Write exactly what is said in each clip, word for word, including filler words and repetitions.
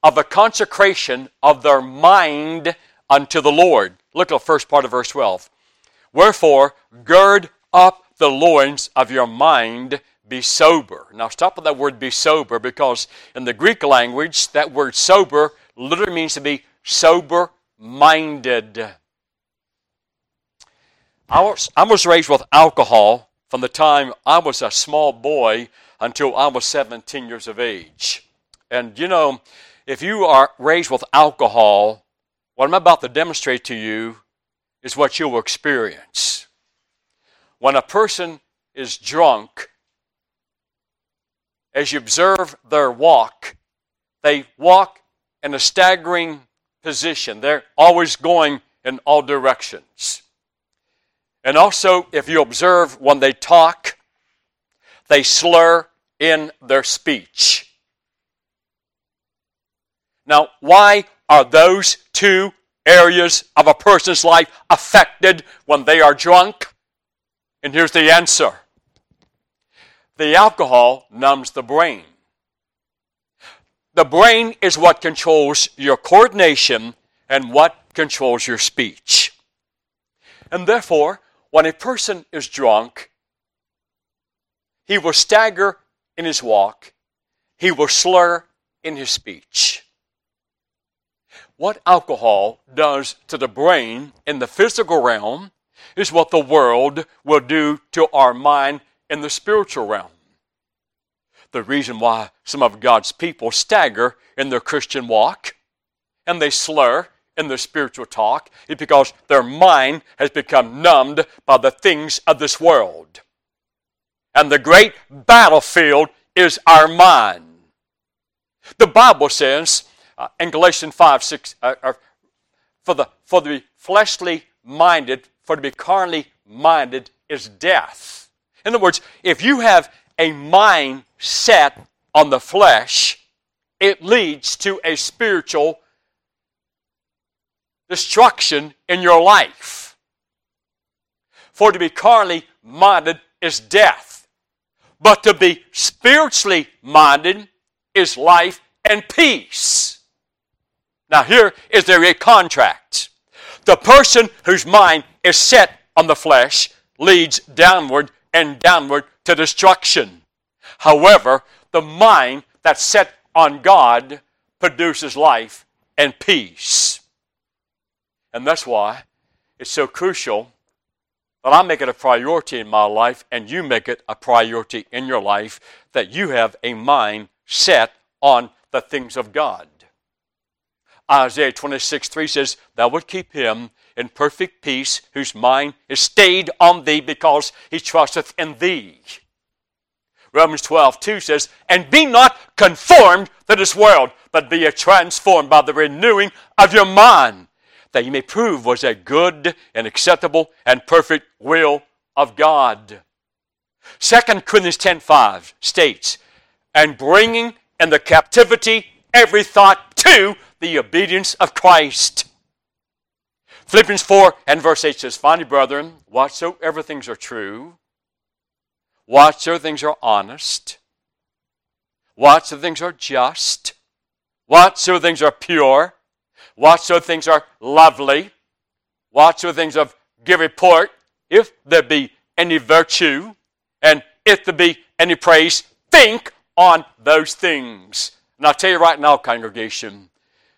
of a consecration of their mind unto the Lord. Look at the first part of verse twelve. Wherefore, gird up the loins of your mind, be sober. Now stop with that word be sober, because in the Greek language, that word sober literally means to be sober-minded. I was, I was raised with alcohol from the time I was a small boy until I was seventeen years of age. And you know, if you are raised with alcohol, what I'm about to demonstrate to you is what you will experience. When a person is drunk, as you observe their walk, they walk in a staggering position. They're always going in all directions. And also, if you observe when they talk, they slur in their speech. Now, why are those two areas of a person's life affected when they are drunk? And here's the answer. The alcohol numbs the brain. The brain is what controls your coordination and what controls your speech. And therefore, when a person is drunk, he will stagger in his walk. He will slur in his speech. What alcohol does to the brain in the physical realm is what the world will do to our mind in the spiritual realm. The reason why some of God's people stagger in their Christian walk and they slur in their spiritual talk is because their mind has become numbed by the things of this world. And the great battlefield is our mind. The Bible says uh, in Galatians five, six, uh, uh, for the for the fleshly minded, for to be carnally minded is death. In other words, if you have a mind set on the flesh, it leads to a spiritual destruction in your life. For to be carnally minded is death, but to be spiritually minded is life and peace. Now here is there a contract. The person whose mind is set on the flesh leads downward and downward to destruction. However, the mind that's set on God produces life and peace. And that's why it's so crucial that I make it a priority in my life and you make it a priority in your life that you have a mind set on the things of God. Isaiah twenty-six three says, Thou wilt keep him in perfect peace, whose mind is stayed on thee because he trusteth in thee. Romans twelve two says, And be not conformed to this world, but be ye transformed by the renewing of your mind, that you may prove what is a good and acceptable and perfect will of God. Second Corinthians ten five states, And bringing in the captivity every thought to the obedience of Christ. Philippians four and verse eight says, Finally, brethren, whatsoever things are true, whatsoever things are honest, whatsoever things are just, whatsoever things are pure, whatsoever things are lovely, whatsoever things of good report, if there be any virtue, and if there be any praise, think on those things. And I'll tell you right now, congregation,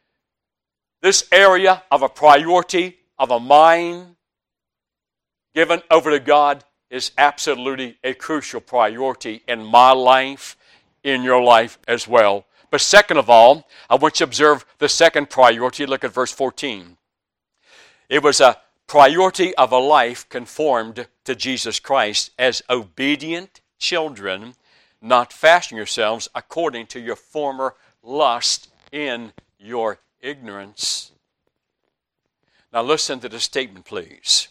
this area of a priority of a mind given over to God is absolutely a crucial priority in my life, in your life as well. But second of all, I want you to observe the second priority. Look at verse fourteen. It was a priority of a life conformed to Jesus Christ as obedient children, not fashioning yourselves according to your former lust in your ignorance. Now listen to the statement, please.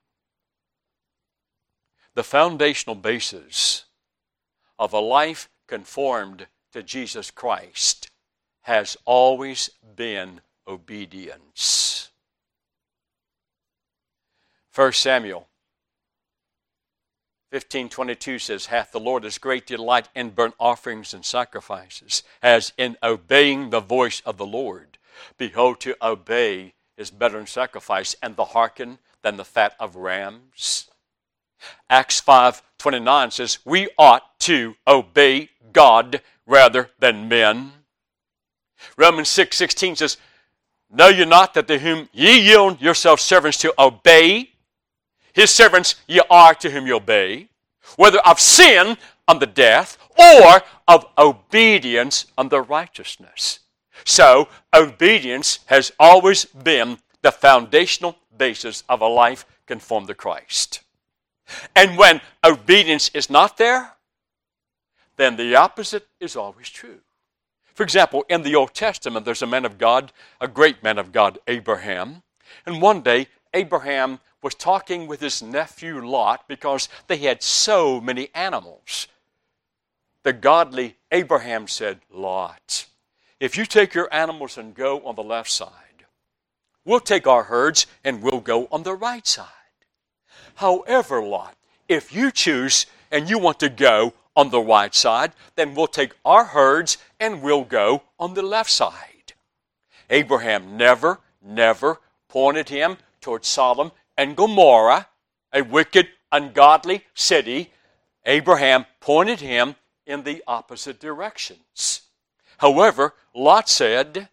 The foundational basis of a life conformed to Jesus Christ has always been obedience. First Samuel fifteen twenty-two says, hath the Lord his great delight in burnt offerings and sacrifices, as in obeying the voice of the Lord. Behold, to obey is better than sacrifice, and to hearken than the fat of rams. Acts five twenty-nine says, we ought to obey God rather than men. Romans six sixteen says, know ye not that to whom ye yield yourselves servants to obey, his servants ye are to whom ye obey, whether of sin unto death, or of obedience unto righteousness. So, obedience has always been the foundational basis of a life conformed to Christ. And when obedience is not there, then the opposite is always true. For example, in the Old Testament, there's a man of God, a great man of God, Abraham. And one day, Abraham was talking with his nephew Lot because they had so many animals. The godly Abraham said, Lot, if you take your animals and go on the left side, we'll take our herds and we'll go on the right side. However, Lot, if you choose and you want to go on the right side, then we'll take our herds and we'll go on the left side. Abraham never, never pointed him towards Sodom and Gomorrah, a wicked, ungodly city. Abraham pointed him in the opposite directions. However, Lot said,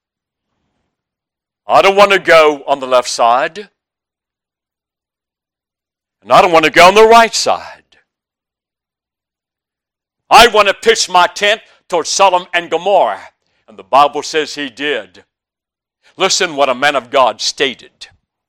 I don't want to go on the left side, and I don't want to go on the right side. I want to pitch my tent towards Sodom and Gomorrah. And the Bible says he did. Listen what a man of God stated.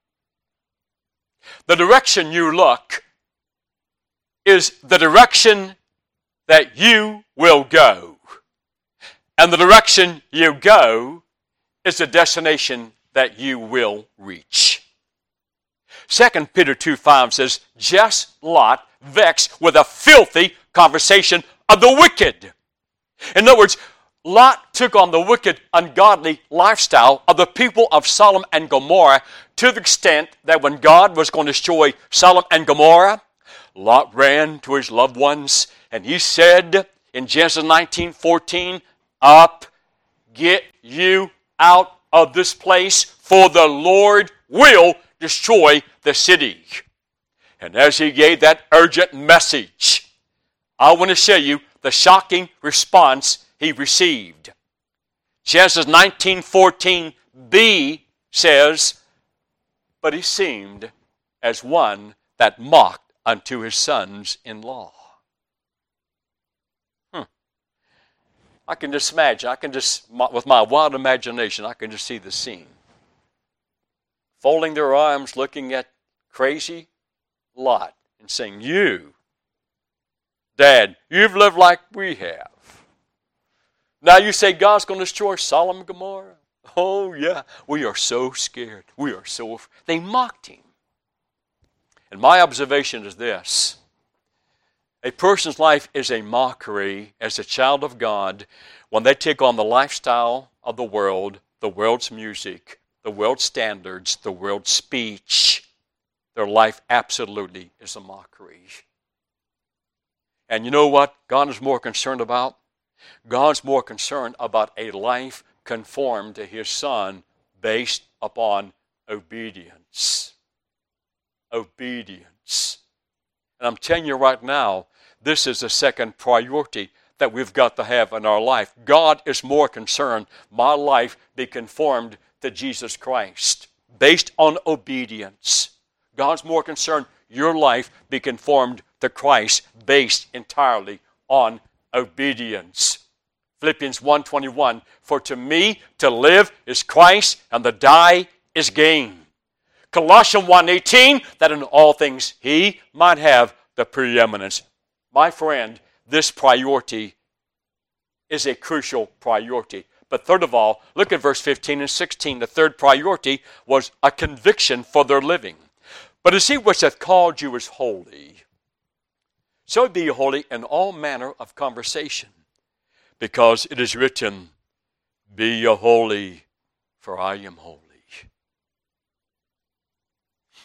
The direction you look is the direction that you will go. And the direction you go is the destination that you will reach. Second Peter two five says, just Lot vexed with a filthy conversation of the wicked. In other words, Lot took on the wicked, ungodly lifestyle of the people of Sodom and Gomorrah to the extent that when God was going to destroy Sodom and Gomorrah, Lot ran to his loved ones and he said in Genesis nineteen fourteen, up, get you out of this place, for the Lord will destroy the city. And as he gave that urgent message, I want to show you the shocking response he received. Genesis nineteen fourteen b says, but he seemed as one that mocked unto his sons-in-law. Hmm. I can just imagine, I can just, with my wild imagination, I can just see the scene. Folding their arms, looking at crazy Lot and saying, you, Dad, you've lived like we have. Now you say God's going to destroy Sodom and Gomorrah? Oh, yeah. We are so scared. We are so... Af- they mocked him. And my observation is this. A person's life is a mockery as a child of God when they take on the lifestyle of the world, the world's music, the world's standards, the world's speech. Their life absolutely is a mockery. And you know what God is more concerned about? God's more concerned about a life conformed to His Son based upon obedience. Obedience. And I'm telling you right now, this is the second priority that we've got to have in our life. God is more concerned my life be conformed to Jesus Christ based on obedience. God's more concerned your life be conformed to Christ based entirely on obedience. Philippians one twenty-one, for to me to live is Christ and to die is gain. Colossians one eighteen, that in all things he might have the preeminence. My friend, this priority is a crucial priority. But third of all, look at verse fifteen and sixteen. The third priority was a conviction for their living. But as he which hath called you is holy, so be ye holy in all manner of conversation, because it is written, be ye holy, for I am holy.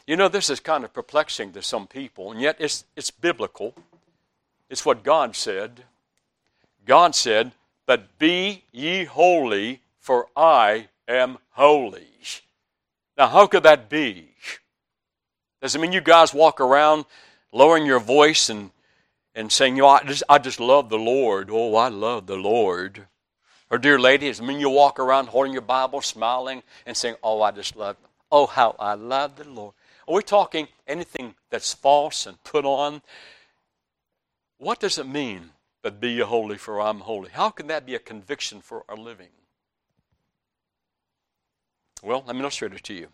You know, this is kind of perplexing to some people, and yet it's, it's biblical. It's what God said. God said, "But be ye holy, for I am holy." Now, how could that be? Does it mean you guys walk around lowering your voice and, and saying, you know, I just, I just love the Lord. Oh, I love the Lord. Or, dear lady, does it mean you walk around holding your Bible, smiling, and saying, oh, I just love, oh, how I love the Lord. Are we talking anything that's false and put on? What does it mean, "But be ye holy, for I'm holy"? How can that be a conviction for our living? Well, let me illustrate it to you.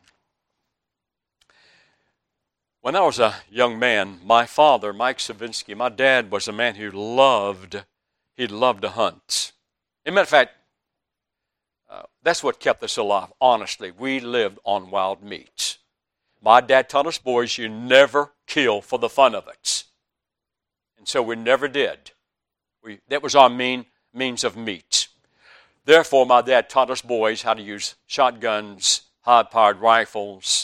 When I was a young man, my father, Mike Savinsky, my dad was a man who loved, he loved to hunt. As a matter of fact, uh, that's what kept us alive, honestly. We lived on wild meat. My dad taught us boys, you never kill for the fun of it. And so we never did. We, that was our mean, means of meat. Therefore, my dad taught us boys how to use shotguns, high-powered rifles.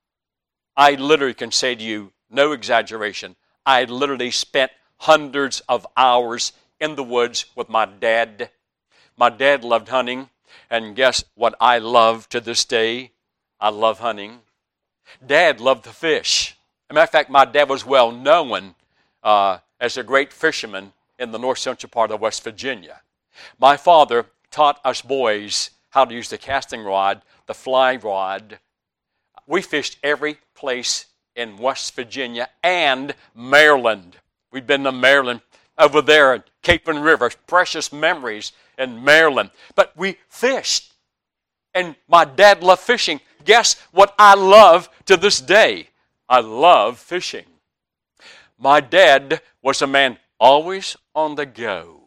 I literally can say to you, no exaggeration, I literally spent hundreds of hours in the woods with my dad. My dad loved hunting, and guess what I love to this day? I love hunting. Dad loved to fish. As a matter of fact, my dad was well known uh, as a great fisherman in the north central part of West Virginia. My father taught us boys how to use the casting rod, the fly rod. We fished every place in West Virginia and Maryland. We've been to Maryland, over there at Capon River, precious memories in Maryland. But we fished, and my dad loved fishing. Guess what I love to this day? I love fishing. My dad was a man always on the go.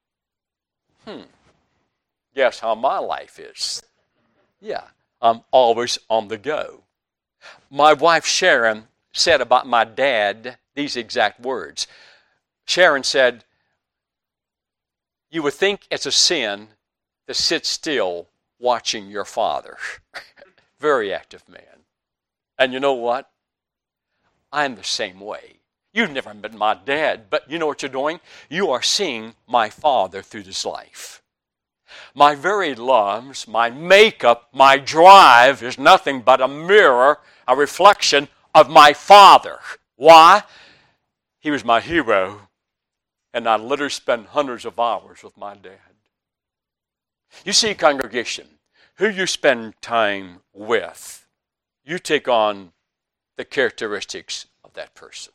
Hmm. Guess how my life is? Yeah, I'm always on the go. My wife Sharon said about my dad these exact words. Sharon said, "You would think it's a sin to sit still watching your father." Very active man. And you know what? I'm the same way. You've never met my dad, but you know what you're doing? You are seeing my father through this life. My very loves, my makeup, my drive is nothing but a mirror, a reflection of my father. Why? He was my hero, and I literally spent hundreds of hours with my dad. You see, congregation, who you spend time with, you take on the characteristics of that person.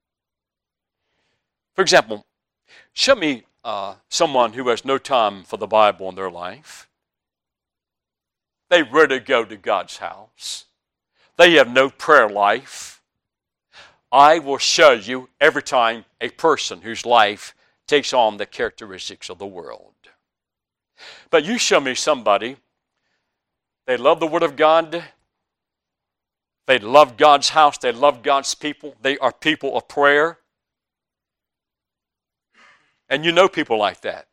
For example, show me uh, someone who has no time for the Bible in their life. They rarely go to God's house. They have no prayer life. I will show you every time a person whose life takes on the characteristics of the world. But you show me somebody, they love the Word of God, they love God's house, they love God's people, they are people of prayer. And you know people like that.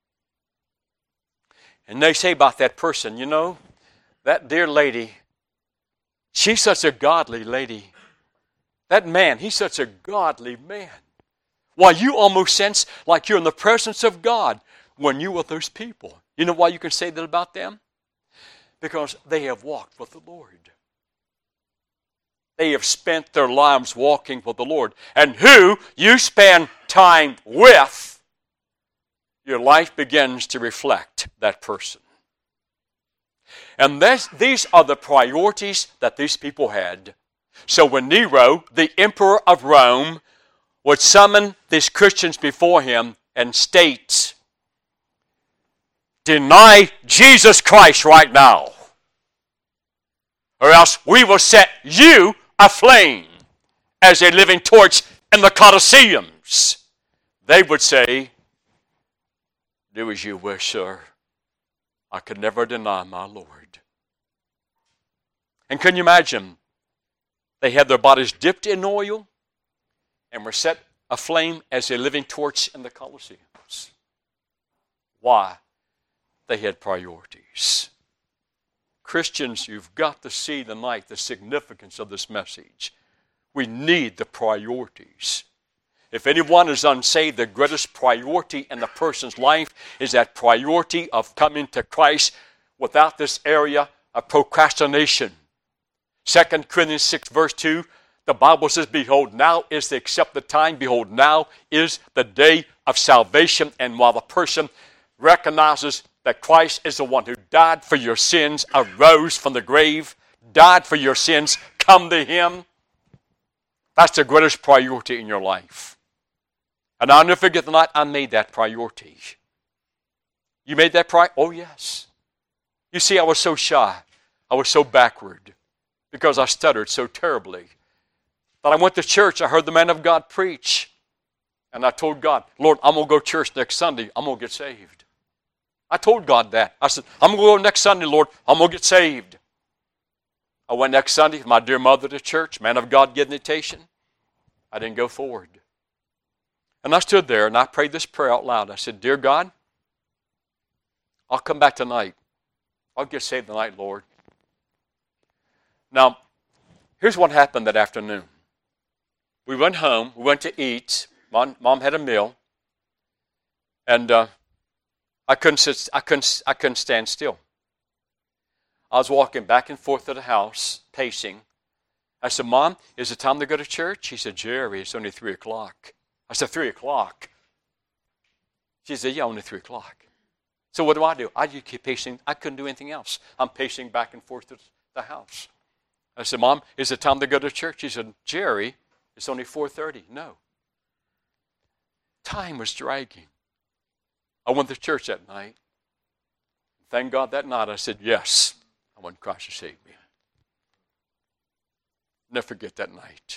And they say about that person, you know, that dear lady, she's such a godly lady. That man, he's such a godly man. Why, you almost sense like you're in the presence of God when you're with those people. You know why you can say that about them? Because they have walked with the Lord. They have spent their lives walking with the Lord. And who you spend time with, your life begins to reflect that person. And this, these are the priorities that these people had. So when Nero, the emperor of Rome, would summon these Christians before him and state, deny Jesus Christ right now, or else we will set you aflame as a living torch in the Colosseums. They would say, do as you wish, sir. I could never deny my Lord. And can you imagine? They had their bodies dipped in oil and were set aflame as a living torch in the Colosseums. Why? They had priorities. Christians, you've got to see tonight the significance of this message. We need the priorities. If anyone is unsaved, the greatest priority in the person's life is that priority of coming to Christ without this area of procrastination. Second Corinthians six verse two, the Bible says, behold, now is the accepted time. Behold, now is the day of salvation. And while the person recognizes that Christ is the one who died for your sins, arose from the grave, died for your sins, come to Him, that's the greatest priority in your life. And I'll never forget the night I made that priority. You made that priority? Oh, yes. You see, I was so shy. I was so backward because I stuttered so terribly. But I went to church. I heard the man of God preach. And I told God, Lord, I'm going to go to church next Sunday. I'm going to get saved. I told God that. I said, I'm going to go next Sunday, Lord. I'm going to get saved. I went next Sunday with my dear mother to church. Man of God gave an invitation. I didn't go forward. And I stood there and I prayed this prayer out loud. I said, dear God, I'll come back tonight. I'll get saved tonight, Lord. Now, here's what happened that afternoon. We went home. We went to eat. Mom, Mom had a meal. And uh, I couldn't sit, I couldn't, I couldn't stand still. I was walking back and forth to the house, pacing. I said, Mom, is it time to go to church? She said, Jerry, it's only three o'clock. I said, three o'clock? She said, yeah, only three o'clock. So what do I do? I just keep pacing. I couldn't do anything else. I'm pacing back and forth to the house. I said, Mom, is it time to go to church? She said, Jerry, it's only four thirty. No. Time was dragging. I went to church that night. Thank God that night I said, yes, I want Christ to save me. Never forget that night.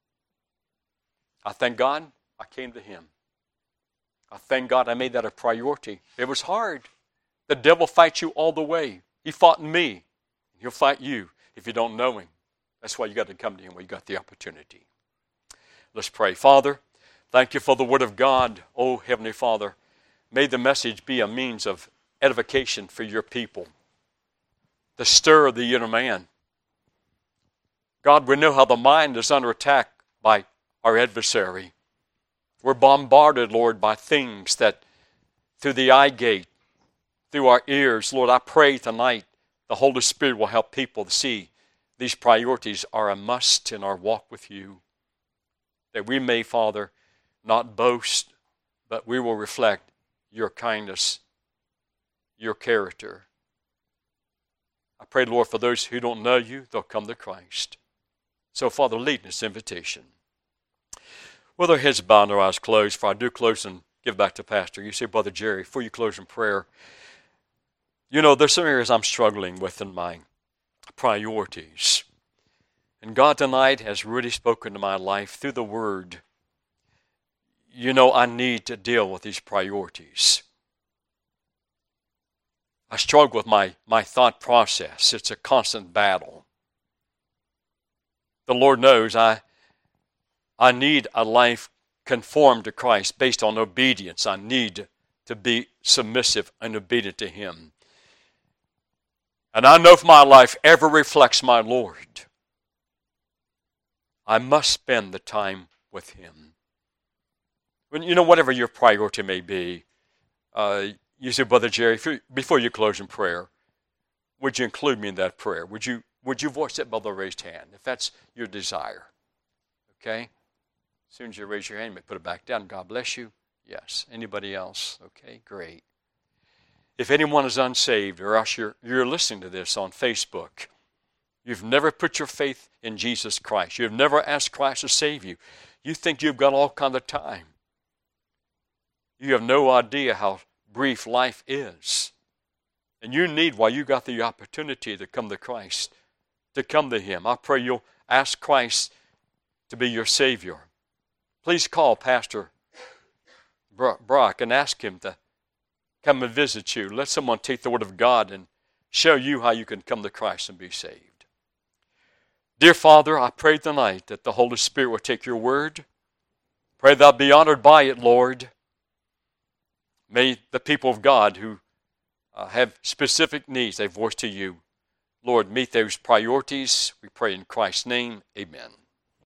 I thank God I came to Him. I thank God I made that a priority. It was hard. The devil fights you all the way. He fought me. He'll fight you if you don't know Him. That's why you got to come to Him when you got the opportunity. Let's pray. Father, thank You for the Word of God. Oh, Heavenly Father, may the message be a means of edification for Your people. The stir of the inner man. God, we know how the mind is under attack by our adversary. We're bombarded, Lord, by things that through the eye gate, through our ears, Lord, I pray tonight the Holy Spirit will help people to see these priorities are a must in our walk with You. That we may, Father, not boast, but we will reflect Your kindness, Your character. I pray, Lord, for those who don't know You, they'll come to Christ. So, Father, lead in this invitation. With our heads bowed and our eyes closed, for I do close and give back to Pastor. You say, Brother Jerry, before you close in prayer, you know, there's some areas I'm struggling with in my priorities. And God tonight has really spoken to my life through the Word. You know, I need to deal with these priorities. I struggle with my, my thought process. It's a constant battle. The Lord knows I I need a life conformed to Christ based on obedience. I need to be submissive and obedient to Him. And I know if my life ever reflects my Lord, I must spend the time with Him. When, you know, whatever your priority may be, uh, you say, Brother Jerry, if you, before you close in prayer, would you include me in that prayer? Would you, would you voice it by the raised hand, if that's your desire? Okay? As soon as you raise your hand, you may put it back down. God bless you. Yes. Anybody else? Okay, great. If anyone is unsaved, or else you're, you're listening to this on Facebook, you've never put your faith in Jesus Christ. You've never asked Christ to save you. You think you've got all kind of time. You have no idea how brief life is. And you need, while you got the opportunity to come to Christ, to come to Him. I pray you'll ask Christ to be your Savior. Please call Pastor Brock and ask him to come and visit you. Let someone take the Word of God and show you how you can come to Christ and be saved. Dear Father, I pray tonight that the Holy Spirit will take Your Word. Pray Thou be honored by it, Lord. May the people of God who uh, have specific needs they voice to You. Lord, meet those priorities. We pray in Christ's name. Amen.